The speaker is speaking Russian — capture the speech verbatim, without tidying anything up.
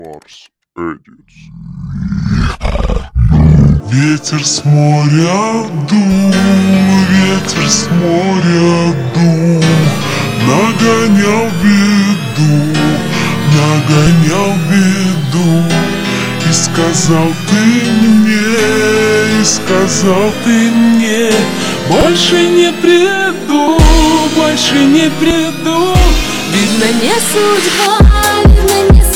Барс Эдитс. Ветер с моря дул, ветер с моря дул, нагонял беду, нагонял беду. И сказал ты мне, и сказал ты мне, больше не приду, больше не приду. Видно, не судьба, видно, не